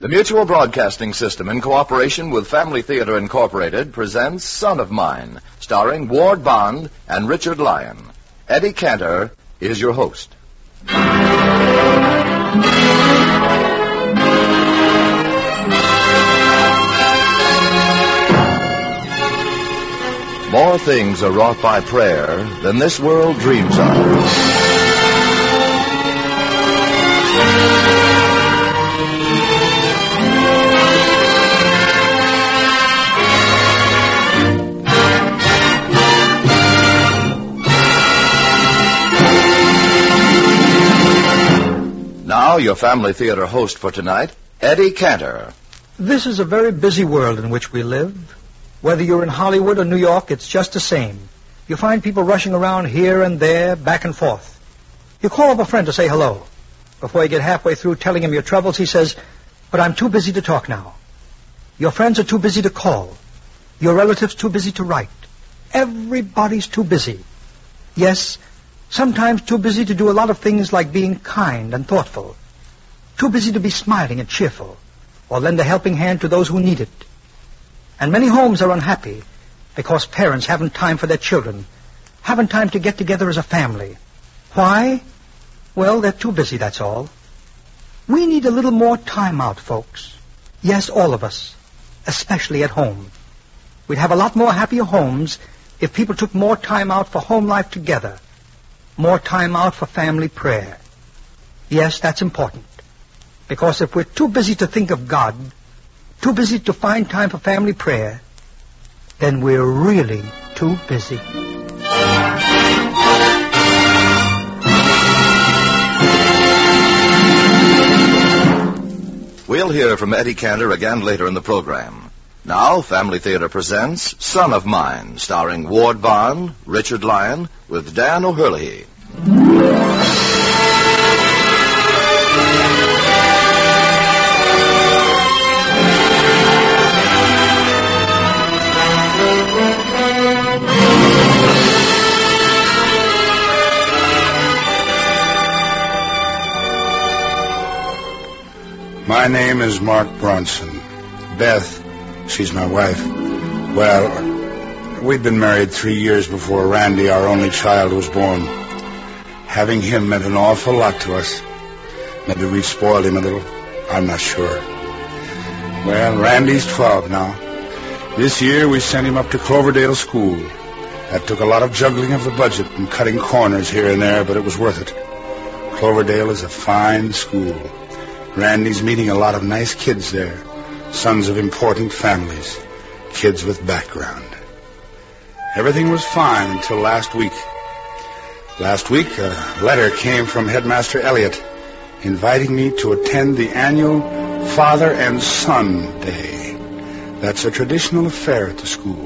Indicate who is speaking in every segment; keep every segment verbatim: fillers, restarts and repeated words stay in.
Speaker 1: The Mutual Broadcasting System, in cooperation with Family Theater Incorporated, presents Son of Mine, starring Ward Bond and Richard Lyon. Eddie Cantor is your host. More things are wrought by prayer than this world dreams of. Now, your Family Theater host for tonight, Eddie Cantor.
Speaker 2: This is a very busy world in which we live. Whether you're in Hollywood or New York, it's just the same. You find people rushing around here and there, back and forth. You call up a friend to say hello. Before you get halfway through telling him your troubles, he says, "But I'm too busy to talk now." Your friends are too busy to call. Your relatives too busy to write. Everybody's too busy. Yes, sometimes too busy to do a lot of things like being kind and thoughtful. Too busy to be smiling and cheerful, or lend a helping hand to those who need it. And many homes are unhappy because parents haven't time for their children, haven't time to get together as a family. Why? Well, they're too busy, that's all. We need a little more time out, folks. Yes, all of us, especially at home. We'd have a lot more happier homes if people took more time out for home life together, more time out for family prayer. Yes, that's important. Because if we're too busy to think of God, too busy to find time for family prayer, then we're really too busy.
Speaker 1: We'll hear from Eddie Cantor again later in the program. Now, Family Theater presents Son of Mine, starring Ward Bond, Richard Lyon, with Dan O'Hurley.
Speaker 3: My name is Mark Bronson. Beth, she's my wife. Well, we'd been married three years before Randy, our only child, was born. Having him meant an awful lot to us. Maybe we spoiled him a little. I'm not sure. Well, Randy's twelve now. This year we sent him up to Cloverdale School. That took a lot of juggling of the budget and cutting corners here and there, but it was worth it. Cloverdale is a fine school. Randy's meeting a lot of nice kids there, sons of important families, kids with background. Everything was fine until last week. Last week, a letter came from Headmaster Elliott inviting me to attend the annual Father and Son Day. That's a traditional affair at the school.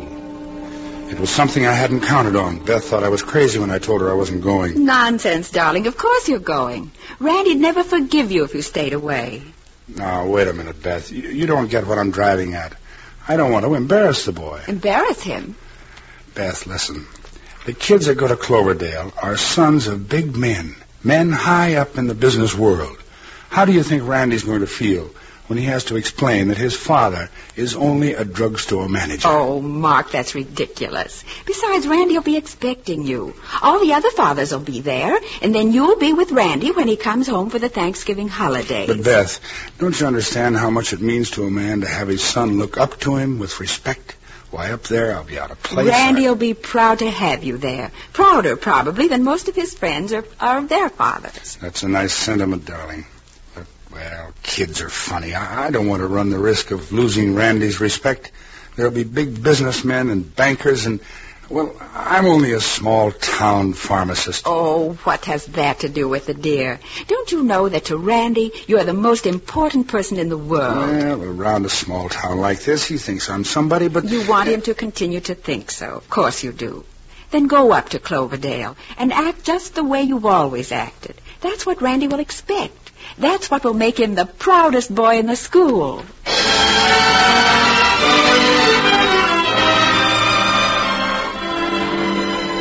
Speaker 3: It was something I hadn't counted on. Beth thought I was crazy when I told her I wasn't going.
Speaker 4: Nonsense, darling. Of course you're going. Randy'd never forgive you if you stayed away.
Speaker 3: Now, wait a minute, Beth. You, you don't get what I'm driving at. I don't want to embarrass the boy.
Speaker 4: Embarrass him?
Speaker 3: Beth, listen. The kids that go to Cloverdale are sons of big men, men high up in the business world. How do you think Randy's going to feel when he has to explain that his father is only a drugstore manager?
Speaker 4: Oh, Mark, that's ridiculous. Besides, Randy will be expecting you. All the other fathers will be there, and then you'll be with Randy when he comes home for the Thanksgiving holidays.
Speaker 3: But, Beth, don't you understand how much it means to a man to have his son look up to him with respect? Why, up there, I'll be out of place.
Speaker 4: Randy will be proud to have you there. Prouder, probably, than most of his friends are, are of their fathers.
Speaker 3: That's a nice sentiment, darling. Well, kids are funny. I, I don't want to run the risk of losing Randy's respect. There'll be big businessmen and bankers and, well, I'm only a small-town pharmacist.
Speaker 4: Oh, what has that to do with it, dear? Don't you know that to Randy, you are the most important person in the world?
Speaker 3: Well, around a small town like this, he thinks I'm somebody, but...
Speaker 4: You want him to continue to think so. Of course you do. Then go up to Cloverdale and act just the way you've always acted. That's what Randy will expect. That's what will make him the proudest boy in the school.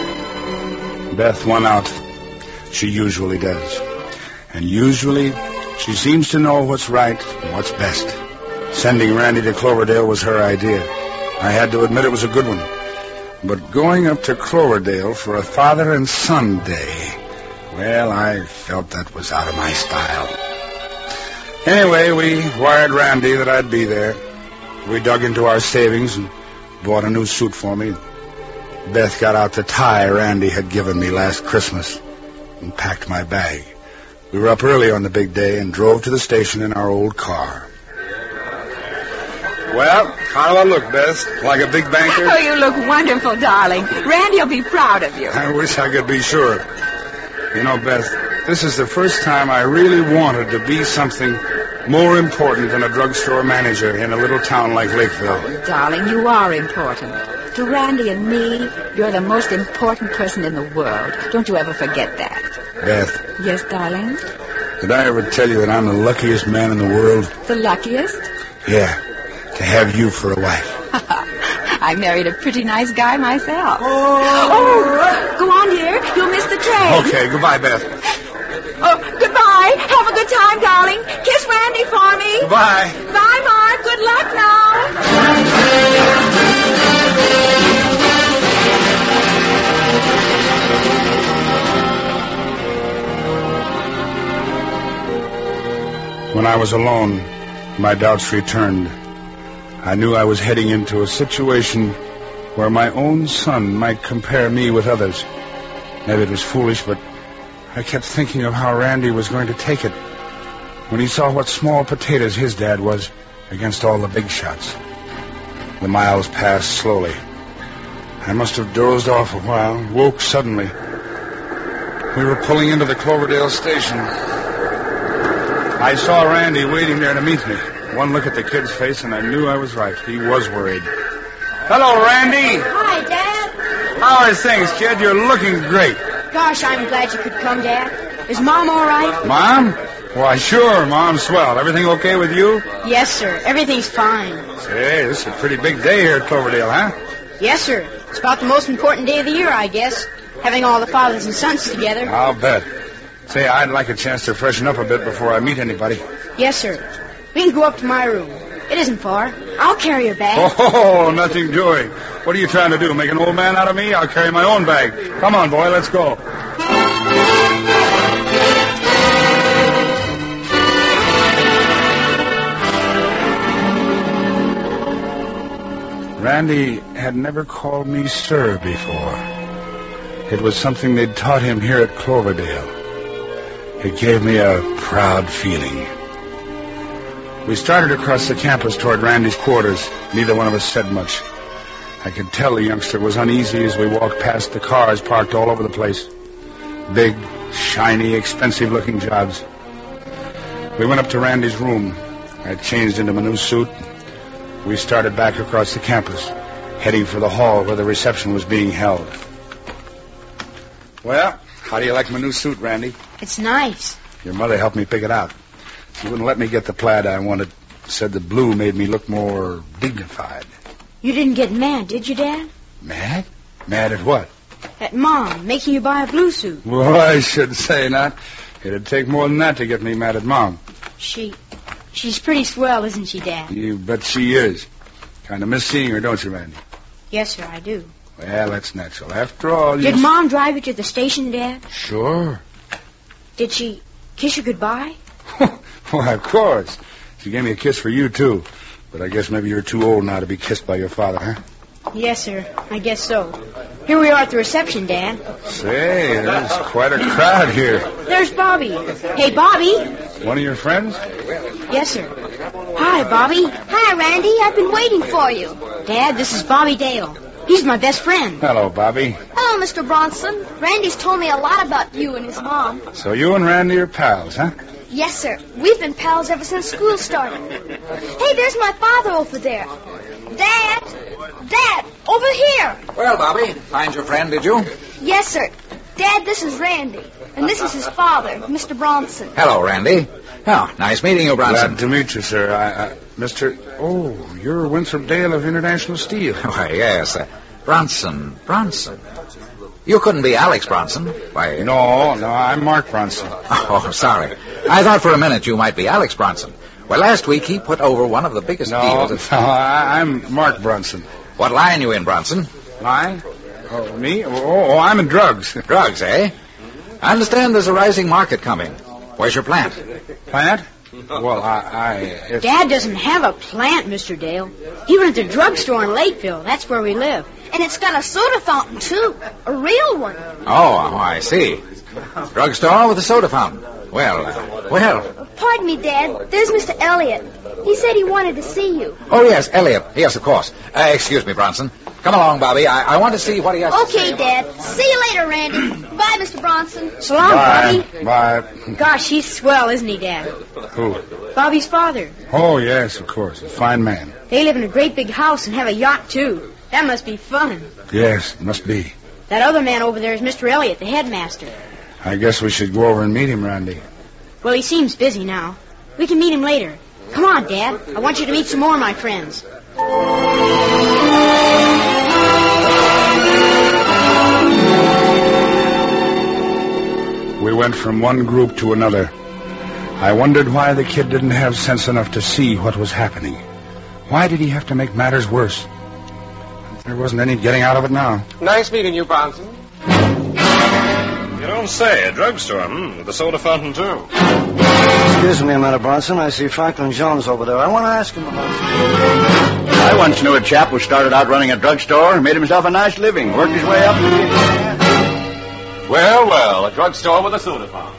Speaker 3: Beth won out. She usually does. And usually She seems to know what's right and what's best. Sending Randy to Cloverdale was her idea. I had to admit it was a good one. But going up to Cloverdale for a father and son day, well, I felt that was out of my style. Anyway, we wired Randy that I'd be there. We dug into our savings and bought a new suit for me. Beth got out the tie Randy had given me last Christmas and packed my bag. We were up early on the big day and drove to the station in our old car. Well, how do I look, Beth? Like a big banker?
Speaker 4: Oh, you look wonderful, darling. Randy'll be proud of you.
Speaker 3: I wish I could be sure. You know, Beth, this is the first time I really wanted to be something more important than a drugstore manager in a little town like Lakeville.
Speaker 4: Oh, darling, you are important. To Randy and me, you're the most important person in the world. Don't you ever forget that.
Speaker 3: Beth.
Speaker 4: Yes, darling?
Speaker 3: Did I ever tell you that I'm the luckiest man in the world?
Speaker 4: The luckiest?
Speaker 3: Yeah, to have you for a wife.
Speaker 4: I married a pretty nice guy myself. Oh, oh go on, dear. You'll miss the train.
Speaker 3: Okay, goodbye, Beth.
Speaker 4: Oh, goodbye. Have a good time, darling. Kiss Randy for me.
Speaker 3: Goodbye.
Speaker 4: Bye, Mark. Good luck now.
Speaker 3: When I was alone, my doubts returned. I knew I was heading into a situation where my own son might compare me with others. Maybe it was foolish, but I kept thinking of how Randy was going to take it when he saw what small potatoes his dad was against all the big shots. The miles passed slowly. I must have dozed off a while, woke suddenly. We were pulling into the Cloverdale station. I saw Randy waiting there to meet me. One look at the kid's face, and I knew I was right. He was worried. Hello, Randy.
Speaker 5: Hi, Dad.
Speaker 3: How are things, kid? You're looking great.
Speaker 5: Gosh, I'm glad you could come, Dad. Is Mom all right?
Speaker 3: Mom? Why, sure, Mom's swell. Everything okay with you?
Speaker 5: Yes, sir. Everything's fine.
Speaker 3: Say, this is a pretty big day here at Cloverdale, huh?
Speaker 5: Yes, sir. It's about the most important day of the year, I guess. Having all the fathers and sons together.
Speaker 3: I'll bet. Say, I'd like a chance to freshen up a bit before I meet anybody.
Speaker 5: Yes, sir. We can go up to my room. It isn't far. I'll carry your bag.
Speaker 3: Oh, nothing doing. What are you trying to do, make an old man out of me? I'll carry my own bag. Come on, boy, let's go. Randy had never called me sir before. It was something they'd taught him here at Cloverdale. It gave me a proud feeling. We started across the campus toward Randy's quarters. Neither one of us said much. I could tell the youngster was uneasy as we walked past the cars parked all over the place. Big, shiny, expensive-looking jobs. We went up to Randy's room. I changed into my new suit. We started back across the campus, heading for the hall where the reception was being held. Well, how do you like my new suit, Randy?
Speaker 5: It's nice.
Speaker 3: Your mother helped me pick it out. She wouldn't let me get the plaid I wanted. Said the blue made me look more dignified.
Speaker 5: You didn't get mad, did you, Dad?
Speaker 3: Mad? Mad at what?
Speaker 5: At Mom, making you buy a blue suit.
Speaker 3: Well, I should say not. It'd take more than that to get me mad at Mom.
Speaker 5: She... She's pretty swell, isn't she, Dad?
Speaker 3: You bet she is. Kind of miss seeing her, don't you, Randy?
Speaker 5: Yes, sir, I do.
Speaker 3: Well, that's natural. After all, you...
Speaker 5: Did Mom drive you to the station, Dad?
Speaker 3: Sure.
Speaker 5: Did she kiss you goodbye?
Speaker 3: Why, of course. She gave me a kiss for you, too. But I guess maybe you're too old now to be kissed by your father, huh?
Speaker 5: Yes, sir. I guess so. Here we are at the reception, Dad.
Speaker 3: Say, there's quite a crowd here.
Speaker 5: There's Bobby. Hey, Bobby.
Speaker 3: One of your friends?
Speaker 5: Yes, sir. Hi, Bobby.
Speaker 6: Hi, Randy. I've been waiting for you.
Speaker 5: Dad, this is Bobby Dale. He's my best friend.
Speaker 3: Hello, Bobby.
Speaker 6: Hello, Mister Bronson. Randy's told me a lot about you and his mom.
Speaker 3: So you and Randy are pals, huh?
Speaker 6: Yes, sir. We've been pals ever since school started. Hey, there's my father over there. Dad! Dad! Over here!
Speaker 7: Well, Bobby, find your friend, did you?
Speaker 6: Yes, sir. Dad, this is Randy. And this is his father, Mister Bronson.
Speaker 7: Hello, Randy. Oh, nice meeting you, Bronson.
Speaker 3: Glad to meet you, sir. I, I, Mister Oh, you're Winthrop Dale of International Steel.
Speaker 7: Why, yes. Uh, Bronson, Bronson. You couldn't be Alex Bronson. Why?
Speaker 3: No, no, I'm Mark Bronson.
Speaker 7: Oh, sorry. I thought for a minute you might be Alex Bronson. Well, last week he put over one of the biggest
Speaker 3: No,
Speaker 7: deals.
Speaker 3: no, I- I'm Mark Bronson.
Speaker 7: What line you in, Bronson?
Speaker 3: Line? Oh, me? Oh, oh, I'm in drugs.
Speaker 7: Drugs, eh? I understand there's a rising market coming. Where's your plant?
Speaker 3: Plant? Well, I... I it's...
Speaker 5: Dad doesn't have a plant, Mister Dale. He runs a drugstore in Lakeville. That's where we live.
Speaker 6: And it's got a soda fountain, too. A real one.
Speaker 7: Oh, oh I see. Drugstore with a soda fountain. Well, uh, well.
Speaker 6: Pardon me, Dad. There's Mister Elliot. He said he wanted to see you.
Speaker 7: Oh, yes, Elliot. Yes, of course. Uh, excuse me, Bronson. Come along, Bobby. I, I want to see what he has to say.
Speaker 6: Okay, Dad. See you later, Randy. Bye, Mister Bronson.
Speaker 5: So long,
Speaker 3: Bye.
Speaker 5: Bobby.
Speaker 3: Bye.
Speaker 5: Gosh, he's swell, isn't he, Dad?
Speaker 3: Who?
Speaker 5: Bobby's father.
Speaker 3: Oh, yes, of course. A fine man.
Speaker 5: They live in a great big house and have a yacht, too. That must be fun.
Speaker 3: Yes, must be.
Speaker 5: That other man over there is Mister Elliot, the headmaster.
Speaker 3: I guess we should go over and meet him, Randy.
Speaker 5: Well, he seems busy now. We can meet him later. Come on, Dad. I want you to meet some more of my friends.
Speaker 3: We went from one group to another. I wondered why the kid didn't have sense enough to see what was happening. Why did he have to make matters worse? There wasn't any getting out of it now.
Speaker 8: Nice meeting you, Bronson. You don't say. A drugstore, hmm? With a soda fountain, too.
Speaker 9: Excuse me a minute, Bronson. I see Franklin Jones over there. I want to ask him about you.
Speaker 10: I once knew a chap who started out running a drugstore and made himself a nice living, worked his way up.
Speaker 8: Well, well, a drugstore with a soda fountain.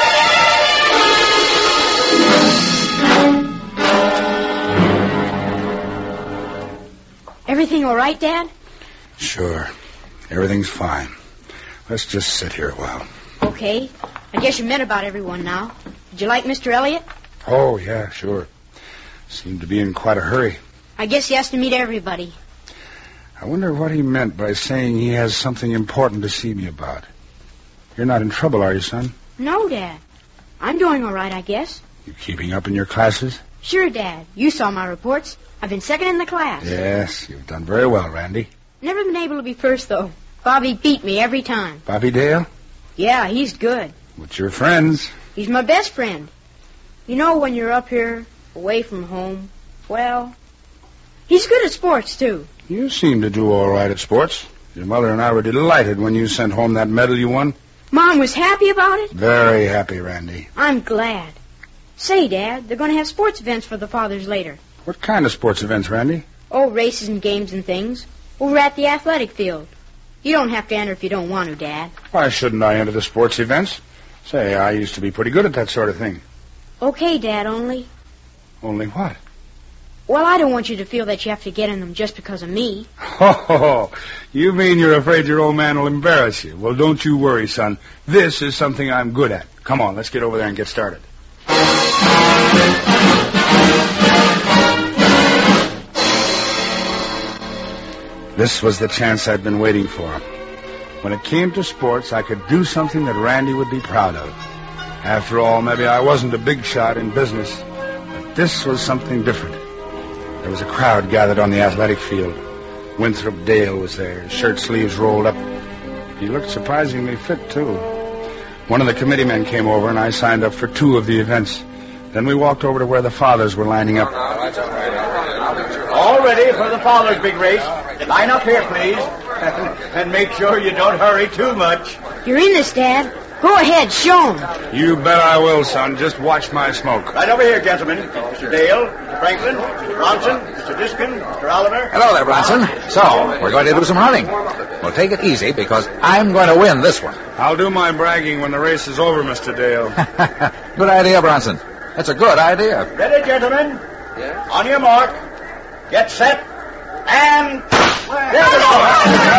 Speaker 5: Everything all right, Dad?
Speaker 3: Sure. Everything's fine. Let's just sit here a while.
Speaker 5: Okay. I guess you met about everyone now. Did you like Mister Elliot?
Speaker 3: Oh, yeah, sure. Seemed to be in quite a hurry.
Speaker 5: I guess he has to meet everybody.
Speaker 3: I wonder what he meant by saying he has something important to see me about. You're not in trouble, are you, son?
Speaker 5: No, Dad. I'm doing all right, I guess.
Speaker 3: You keeping up in your classes?
Speaker 5: Sure, Dad. You saw my reports. I've been second in the class.
Speaker 3: Yes, you've done very well, Randy.
Speaker 5: Never been able to be first, though. Bobby beat me every time.
Speaker 3: Bobby Dale?
Speaker 5: Yeah, he's good.
Speaker 3: What's your friends?
Speaker 5: He's my best friend. You know, when you're up here, away from home, well, he's good at sports, too.
Speaker 3: You seem to do all right at sports. Your mother and I were delighted when you sent home that medal you won.
Speaker 5: Mom was happy about it?
Speaker 3: Very happy, Randy.
Speaker 5: I'm glad. Say, Dad, they're going to have sports events for the fathers later.
Speaker 3: What kind of sports events, Randy?
Speaker 5: Oh, races and games and things. Over at the athletic field. You don't have to enter if you don't want to, Dad.
Speaker 3: Why shouldn't I enter the sports events? Say, I used to be pretty good at that sort of thing.
Speaker 5: Okay, Dad, only...
Speaker 3: Only what?
Speaker 5: Well, I don't want you to feel that you have to get in them just because of me.
Speaker 3: Oh, you mean you're afraid your old man will embarrass you? Well, don't you worry, son. This is something I'm good at. Come on, let's get over there and get started. This was the chance I'd been waiting for. When it came to sports, I could do something that Randy would be proud of. After all, maybe I wasn't a big shot in business, but this was something different. There was a crowd gathered on the athletic field. Winthrop Dale was there, his shirt sleeves rolled up. He looked surprisingly fit, too. One of the committee men came over, and I signed up for two of the events. Then we walked over to where the fathers were lining up.
Speaker 10: All ready for the father's big race. Line up here, please. And make sure you don't hurry too much.
Speaker 5: You're in this, Dad. Go ahead, show 'em.
Speaker 3: You bet I will, son. Just watch my smoke.
Speaker 10: Right over here, gentlemen. Mister Dale, Mister Franklin, Mister Bronson, Mister Diskin, Mister Oliver.
Speaker 7: Hello there, Bronson. So, we're going to do some hunting. Well, take it easy, because I'm going to win this one.
Speaker 3: I'll do my bragging when the race is over, Mister Dale.
Speaker 7: Good idea, Bronson. That's a good idea.
Speaker 10: Ready, gentlemen? Yeah. On your mark. Get set. And... There we go.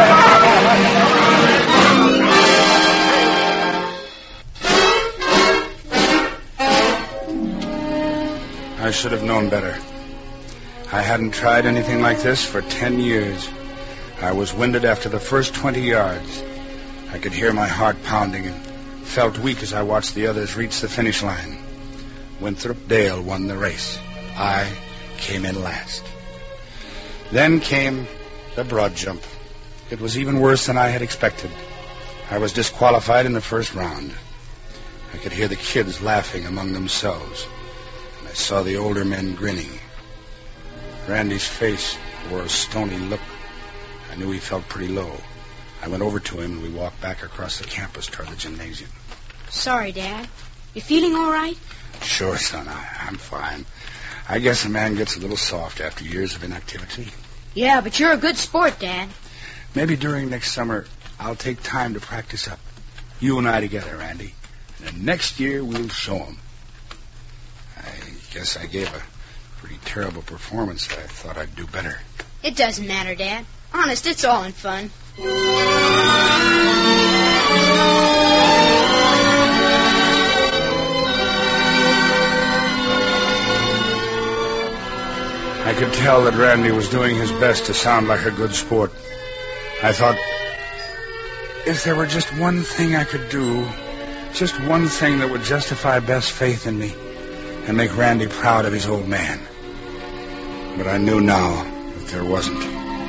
Speaker 3: I should have known better. I hadn't tried anything like this for ten years. I was winded after the first twenty yards. I could hear my heart pounding and felt weak as I watched the others reach the finish line. Winthrop Dale won the race. I came in last. Then came the broad jump. It was even worse than I had expected. I was disqualified in the first round. I could hear the kids laughing among themselves, and I saw the older men grinning. Randy's face wore a stony look. I knew he felt pretty low. I went over to him, and we walked back across the campus toward the gymnasium.
Speaker 5: Sorry, Dad. You feeling all right?
Speaker 3: Sure, son, I, I'm fine. I guess a man gets a little soft after years of inactivity.
Speaker 5: Yeah, but you're a good sport, Dad.
Speaker 3: Maybe during next summer, I'll take time to practice up. You and I together, Randy. And then next year, we'll show 'em. I guess I gave a pretty terrible performance. I thought I'd do better.
Speaker 5: It doesn't matter, Dad. Honest, it's all in fun.
Speaker 3: I could tell that Randy was doing his best to sound like a good sport. I thought, if there were just one thing I could do, just one thing that would justify Beth's faith in me and make Randy proud of his old man. But I knew now that there wasn't.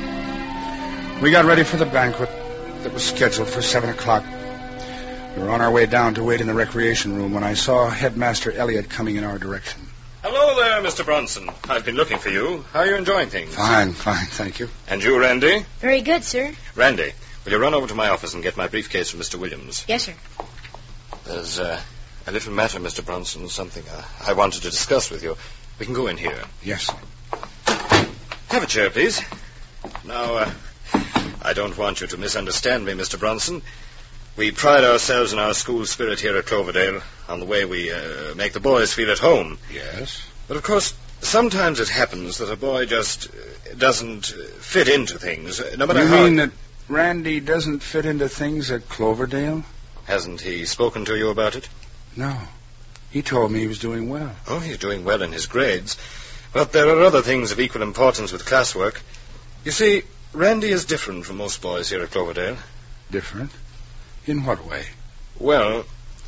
Speaker 3: We got ready for the banquet that was scheduled for seven o'clock. We were on our way down to wait in the recreation room when I saw Headmaster Elliott coming in our direction.
Speaker 8: Hello there, Mister Bronson. I've been looking for you. How are you enjoying things?
Speaker 3: Fine, fine, thank you.
Speaker 8: And you, Randy?
Speaker 5: Very good, sir.
Speaker 8: Randy, will you run over to my office and get my briefcase from Mister Williams?
Speaker 5: Yes, sir.
Speaker 8: There's uh, a little matter, Mister Bronson, something uh, I wanted to discuss with you. We can go in here.
Speaker 3: Yes, sir.
Speaker 8: Have a chair, please. Now, uh, I don't want you to misunderstand me, Mister Bronson. We pride ourselves in our school spirit here at Cloverdale, on the way we uh, make the boys feel at home.
Speaker 3: Yes?
Speaker 8: But, of course, sometimes it happens that a boy just uh, doesn't uh, fit into things, uh, no matter
Speaker 3: you
Speaker 8: how...
Speaker 3: You mean that Randy doesn't fit into things at Cloverdale?
Speaker 8: Hasn't he spoken to you about it?
Speaker 3: No. He told me he was doing well.
Speaker 8: Oh, he's doing well in his grades. But there are other things of equal importance with classwork. You see, Randy is different from most boys here at Cloverdale.
Speaker 3: Different? In what way?
Speaker 8: Well,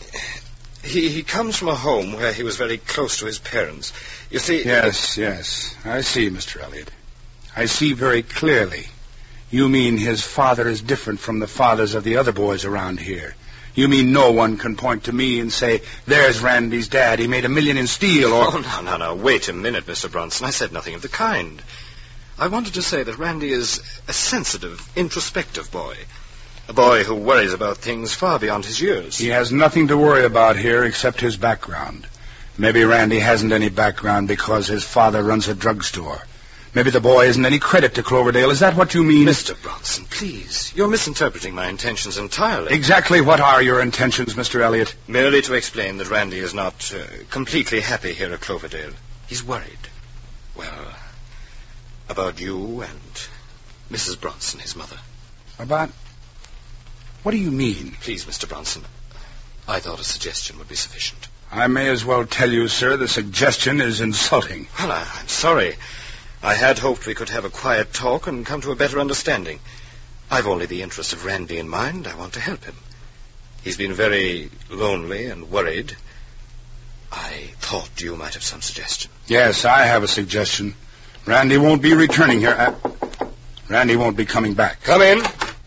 Speaker 8: he he comes from a home where he was very close to his parents. You see...
Speaker 3: Yes, yes. I see, Mister Elliott. I see very clearly. You mean his father is different from the fathers of the other boys around here. You mean no one can point to me and say, there's Randy's dad, he made a million in steel, or...
Speaker 8: Oh, no, no, no. Wait a minute, Mister Bronson. I said nothing of the kind. I wanted to say that Randy is a sensitive, introspective boy. A boy who worries about things far beyond his years.
Speaker 3: He has nothing to worry about here except his background. Maybe Randy hasn't any background because his father runs a drugstore. Maybe the boy isn't any credit to Cloverdale. Is that what you mean?
Speaker 8: Mister Bronson, please. You're misinterpreting my intentions entirely.
Speaker 3: Exactly what are your intentions, Mister Elliott?
Speaker 8: Merely to explain that Randy is not uh, completely happy here at Cloverdale. He's worried. Well, about you and Missus Bronson, his mother.
Speaker 3: About... What do you mean?
Speaker 8: Please, Mister Bronson, I thought a suggestion would be sufficient.
Speaker 3: I may as well tell you, sir, the suggestion is insulting.
Speaker 8: Well, I, I'm sorry. I had hoped we could have a quiet talk and come to a better understanding. I've only the interest of Randy in mind. I want to help him. He's been very lonely and worried. I thought you might have some suggestion.
Speaker 3: Yes, I have a suggestion. Randy won't be returning here. Uh, Randy won't be coming back.
Speaker 8: Come in.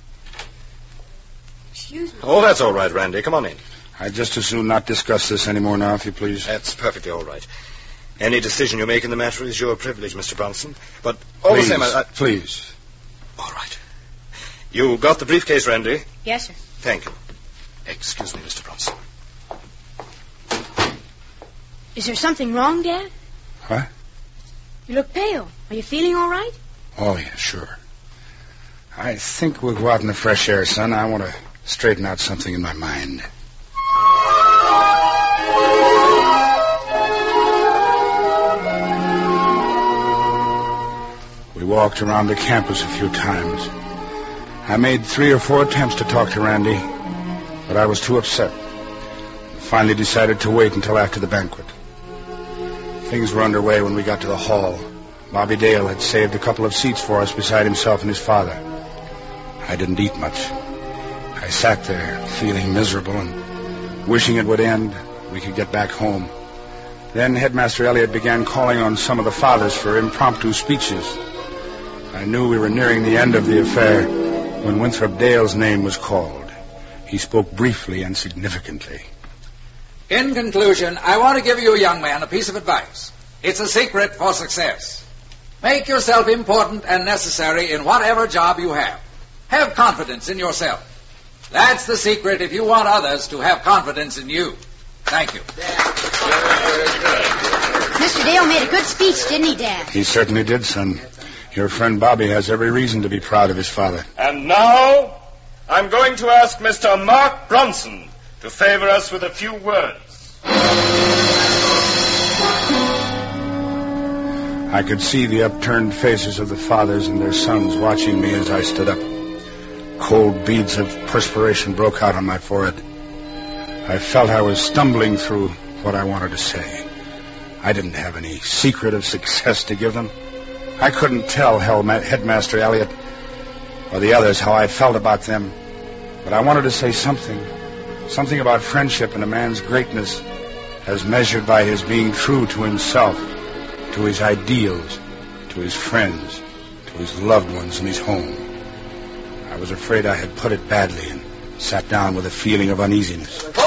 Speaker 5: Excuse me.
Speaker 8: Oh, that's all right, Randy. Come on in.
Speaker 3: I'd just as soon not discuss this anymore now, if you please.
Speaker 8: That's perfectly all right. Any decision you make in the matter is your privilege, Mister Bronson. But all
Speaker 3: please,
Speaker 8: the same, I, I...
Speaker 3: Please.
Speaker 8: All right. You got the briefcase, Randy?
Speaker 5: Yes, sir.
Speaker 8: Thank you. Excuse me, Mister Bronson.
Speaker 5: Is there something wrong, Dad?
Speaker 3: What?
Speaker 5: You look pale. Are you feeling all right?
Speaker 3: Oh, yeah, sure. I think we'll go out in the fresh air, son. I want to straighten out something in my mind. We walked around the campus a few times. I made three or four attempts to talk to Randy, but I was too upset. I finally decided to wait until after the banquet. Things were underway when we got to the hall. Bobby Dale had saved a couple of seats for us beside himself and his father. I didn't eat much. I sat there, feeling miserable and wishing it would end, we could get back home. Then Headmaster Elliott began calling on some of the fathers for impromptu speeches. I knew we were nearing the end of the affair when Winthrop Dale's name was called. He spoke briefly and significantly.
Speaker 7: In conclusion, I want to give you, young man, a piece of advice. It's a secret for success. Make yourself important and necessary in whatever job you have. Have confidence in yourself. That's the secret if you want others to have confidence in you. Thank you.
Speaker 5: Mister Dale made a good speech, didn't he, Dad?
Speaker 3: He certainly did, son. Your friend Bobby has every reason to be proud of his father.
Speaker 11: And now, I'm going to ask Mister Mark Bronson to favor us with a few words.
Speaker 3: I could see the upturned faces of the fathers and their sons watching me as I stood up. Cold beads of perspiration broke out on my forehead. I felt I was stumbling through what I wanted to say. I didn't have any secret of success to give them. I couldn't tell Headmaster Elliott or the others how I felt about them. But I wanted to say something. Something about friendship and a man's greatness as measured by his being true to himself, to his ideals, to his friends, to his loved ones and his home. I was afraid I had put it badly and sat down with a feeling of uneasiness.
Speaker 5: Gosh,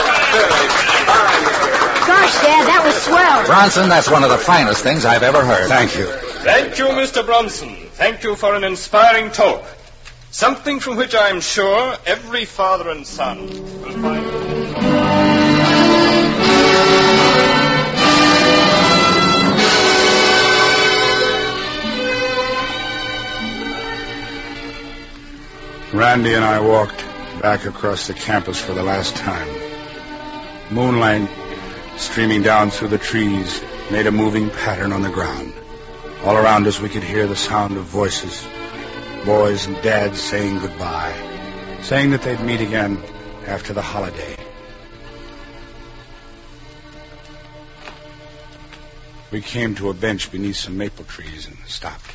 Speaker 5: Dad, that was swell.
Speaker 7: Bronson, that's one of the finest things I've ever heard.
Speaker 3: Thank you.
Speaker 11: Thank you, Mister Bronson. Thank you for an inspiring talk. Something from which I'm sure every father and son will find.
Speaker 3: Randy and I walked back across the campus for the last time. Moonlight, streaming down through the trees, made a moving pattern on the ground. All around us we could hear the sound of voices, boys and dads saying goodbye, saying that they'd meet again after the holiday. We came to a bench beneath some maple trees and stopped.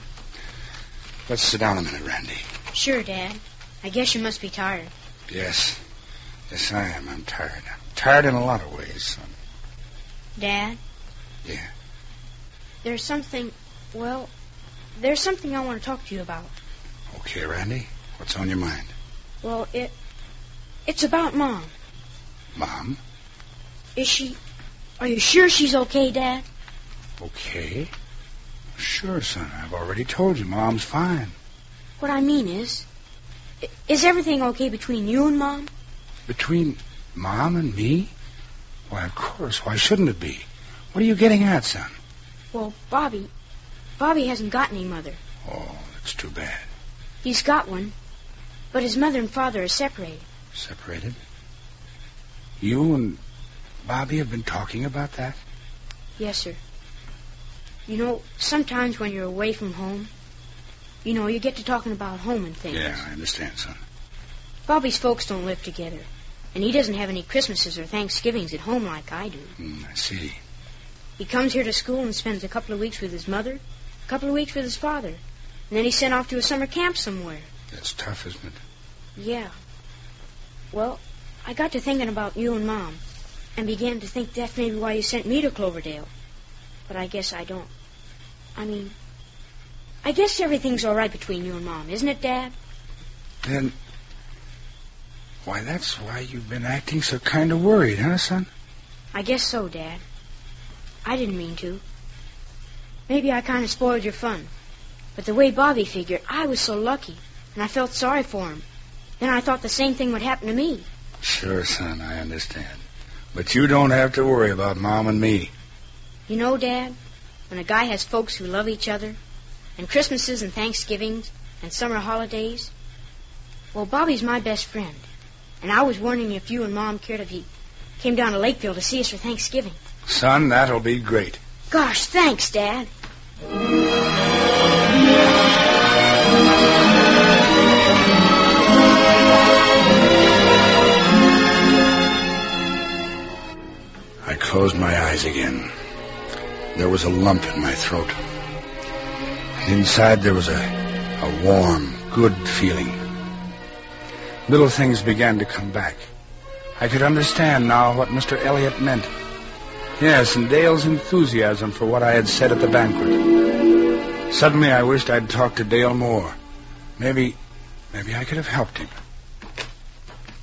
Speaker 3: Let's sit down a minute, Randy.
Speaker 5: Sure, Dad. I guess you must be tired.
Speaker 3: Yes. Yes, I am. I'm tired. I'm tired in a lot of ways, son.
Speaker 5: Dad?
Speaker 3: Yeah?
Speaker 5: There's something, well, there's something I want to talk to you about.
Speaker 3: Okay, Randy. What's on your mind?
Speaker 5: Well, it, it's about Mom.
Speaker 3: Mom?
Speaker 5: Is she, are you sure she's okay, Dad?
Speaker 3: Okay. Sure, son. I've already told you Mom's fine.
Speaker 5: What I mean is, is everything okay between you and Mom?
Speaker 3: Between Mom and me? Why, of course. Why shouldn't it be? What are you getting at, son?
Speaker 5: Well, Bobby, Bobby hasn't got any mother.
Speaker 3: Oh, that's too bad.
Speaker 5: He's got one, but his mother and father are separated.
Speaker 3: Separated? You and Bobby have been talking about that?
Speaker 5: Yes, sir. You know, sometimes when you're away from home, you know, you get to talking about home and things.
Speaker 3: Yeah, I understand, son.
Speaker 5: Bobby's folks don't live together, and he doesn't have any Christmases or Thanksgivings at home like I do.
Speaker 3: Mm, I see.
Speaker 5: He comes here to school and spends a couple of weeks with his mother, a couple of weeks with his father, and then he's sent off to a summer camp somewhere.
Speaker 3: That's tough, isn't it?
Speaker 5: Yeah. Well, I got to thinking about you and Mom, and began to think that's maybe why you sent me to Cloverdale. But I guess I don't. I mean, I guess everything's all right between you and Mom, isn't it, Dad?
Speaker 3: Then, why, that's why you've been acting so kind of worried, huh, son?
Speaker 5: I guess so, Dad. I didn't mean to. Maybe I kind of spoiled your fun. But the way Bobby figured, I was so lucky, and I felt sorry for him. Then I thought the same thing would happen to me.
Speaker 3: Sure, son, I understand. But you don't have to worry about Mom and me.
Speaker 5: You know, Dad, when a guy has folks who love each other, and Christmases and Thanksgivings and summer holidays, well, Bobby's my best friend. And I was wondering if you and Mom cared if he came down to Lakeville to see us for Thanksgiving.
Speaker 3: Son, that'll be great.
Speaker 5: Gosh, thanks, Dad.
Speaker 3: I closed my eyes again. There was a lump in my throat. And inside there was a, a warm, good feeling. Little things began to come back. I could understand now what Mister Elliott meant. Yes, and Dale's enthusiasm for what I had said at the banquet. Suddenly I wished I'd talked to Dale more. Maybe, maybe I could have helped him.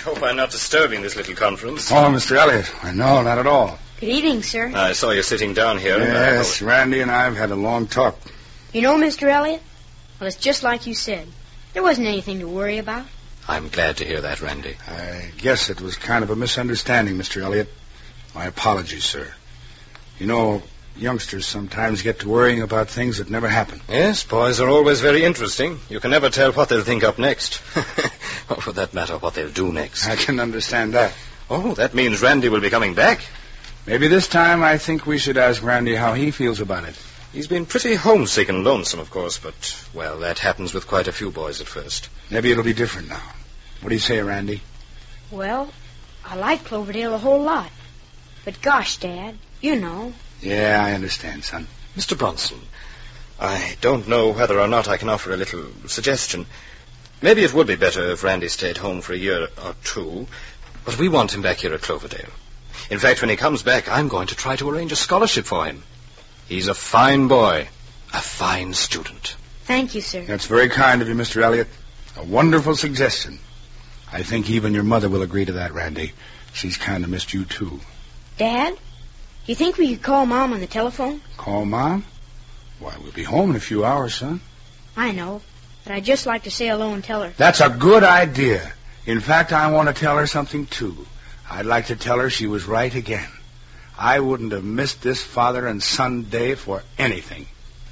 Speaker 8: hope I'm not disturbing this little conference.
Speaker 3: Oh, Mister Elliott. No, not at all.
Speaker 5: Good evening, sir.
Speaker 8: I saw you sitting down here.
Speaker 3: Yes,
Speaker 8: and
Speaker 3: I... Randy and I have had a long talk.
Speaker 5: You know, Mister Elliott, well, it's just like you said. There wasn't anything to worry about.
Speaker 8: I'm glad to hear that, Randy.
Speaker 3: I guess it was kind of a misunderstanding, Mister Elliott. My apologies, sir. You know, youngsters sometimes get to worrying about things that never happen.
Speaker 8: Yes, boys are always very interesting. You can never tell what they'll think up next. Or for that matter, what they'll do next.
Speaker 3: I can understand that.
Speaker 8: Oh, that means Randy will be coming back.
Speaker 3: Maybe this time I think we should ask Randy how he feels about it.
Speaker 8: He's been pretty homesick and lonesome, of course, but, well, that happens with quite a few boys at first.
Speaker 3: Maybe it'll be different now. What do you say, Randy?
Speaker 5: Well, I like Cloverdale a whole lot. But gosh, Dad, you know.
Speaker 3: Yeah, I understand, son.
Speaker 8: Mister Bronson, I don't know whether or not I can offer a little suggestion. Maybe it would be better if Randy stayed home for a year or two, but we want him back here at Cloverdale. In fact, when he comes back, I'm going to try to arrange a scholarship for him. He's a fine boy, a fine student.
Speaker 5: Thank you, sir.
Speaker 3: That's very kind of you, Mister Elliott. A wonderful suggestion. I think even your mother will agree to that, Randy. She's kind of missed you, too.
Speaker 5: Dad, you think we could call Mom on the telephone?
Speaker 3: Call Mom? Why, we'll be home in a few hours, son.
Speaker 5: I know, but I'd just like to say hello and tell her.
Speaker 3: That's a good idea. In fact, I want to tell her something, too. I'd like to tell her she was right again. I wouldn't have missed this father and son day for anything.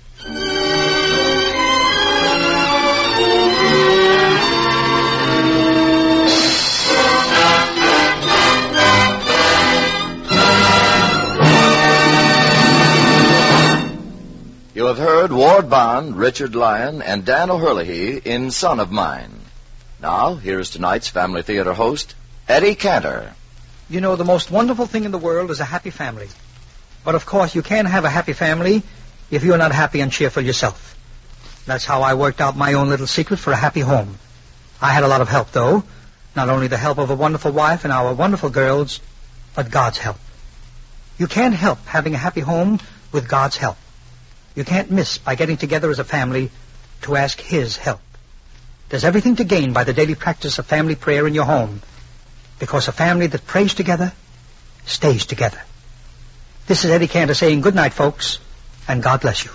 Speaker 1: You have heard Ward Bond, Richard Lyon, and Dan O'Herlihy in Son of Mine. Now, here is tonight's Family Theater host, Eddie Cantor.
Speaker 2: You know, the most wonderful thing in the world is a happy family. But, of course, you can't have a happy family if you're not happy and cheerful yourself. That's how I worked out my own little secret for a happy home. I had a lot of help, though. Not only the help of a wonderful wife and our wonderful girls, but God's help. You can't help having a happy home with God's help. You can't miss by getting together as a family to ask His help. There's everything to gain by the daily practice of family prayer in your home, because a family that prays together stays together. This is Eddie Cantor saying good night, folks, and God bless you.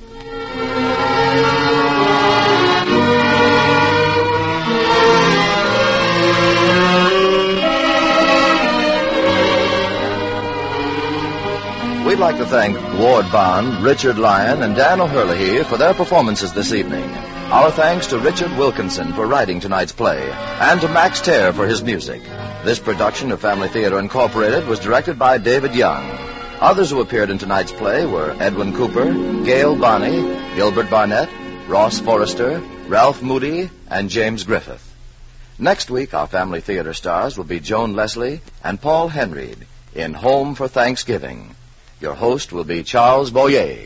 Speaker 1: We'd like to thank Ward Bond, Richard Lyon, and Dan O'Herlihy for their performances this evening. Our thanks to Richard Wilkinson for writing tonight's play, and to Max Terr for his music. This production of Family Theater Incorporated was directed by David Young. Others who appeared in tonight's play were Edwin Cooper, Gail Bonney, Gilbert Barnett, Ross Forrester, Ralph Moody, and James Griffith. Next week, our Family Theater stars will be Joan Leslie and Paul Henreid in Home for Thanksgiving. Your host will be Charles Boyer.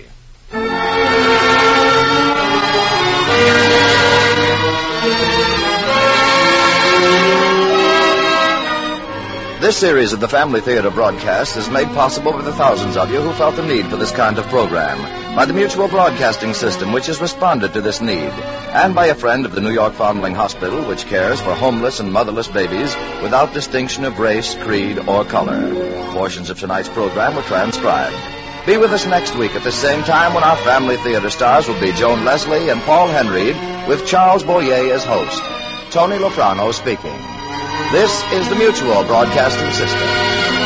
Speaker 1: This series of the Family Theater broadcast is made possible by the thousands of you who felt the need for this kind of program, by the Mutual Broadcasting System, which has responded to this need, and by a friend of the New York Foundling Hospital, which cares for homeless and motherless babies without distinction of race, creed, or color. Portions of tonight's program were transcribed. Be with us next week at the same time when our Family Theater stars will be Joan Leslie and Paul Henreid, with Charles Boyer as host. Tony Lofrano speaking. This is the Mutual Broadcasting System.